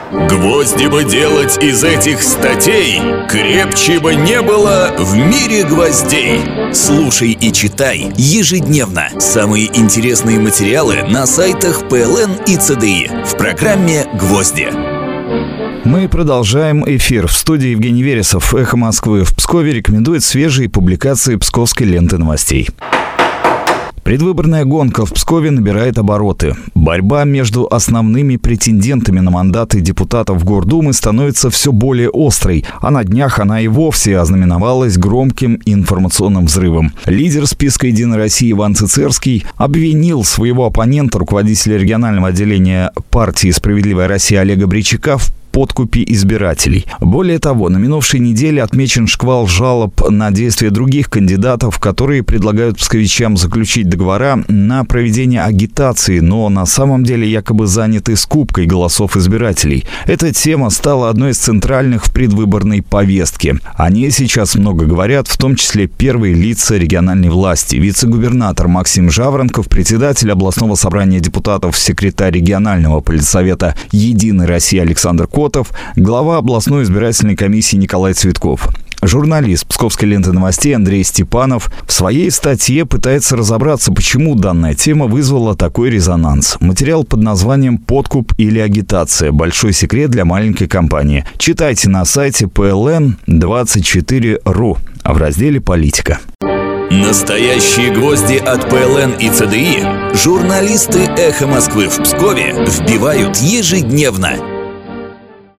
Гвозди бы делать из этих статей, крепче бы не было в мире гвоздей. Слушай и читай ежедневно самые интересные материалы на сайтах ПЛН и ЦДИ в программе «Гвозди». Мы продолжаем эфир. В студии Евгений Вересов. «Эхо Москвы» в Пскове рекомендует свежие публикации Псковской ленты новостей. Предвыборная гонка в Пскове набирает обороты. Борьба между основными претендентами на мандаты депутатов Гордумы становится все более острой, а на днях она и вовсе ознаменовалась громким информационным взрывом. Лидер списка «Единой России» Иван Цицерский обвинил своего оппонента, руководителя регионального отделения партии «Справедливая Россия» Олега Бричака в подкупе избирателей. Более того, на минувшей неделе отмечен шквал жалоб на действия других кандидатов, которые предлагают псковичам заключить договора на проведение агитации, но на самом деле якобы заняты скупкой голосов избирателей. Эта тема стала одной из центральных в предвыборной повестке. О ней сейчас много говорят, в том числе первые лица региональной власти. Вице-губернатор Максим Жаворонков, председатель областного собрания депутатов, секретарь регионального политсовета «Единой России» Александр Котов, глава областной избирательной комиссии Николай Цветков. Журналист Псковской ленты новостей Андрей Степанов в своей статье пытается разобраться, почему данная тема вызвала такой резонанс. Материал под названием «Подкуп или агитация. Большой секрет для маленькой компании». Читайте на сайте pln24.ru в разделе «Политика». Настоящие гвозди от ПЛН и ЦДИ журналисты «Эхо Москвы» в Пскове вбивают ежедневно.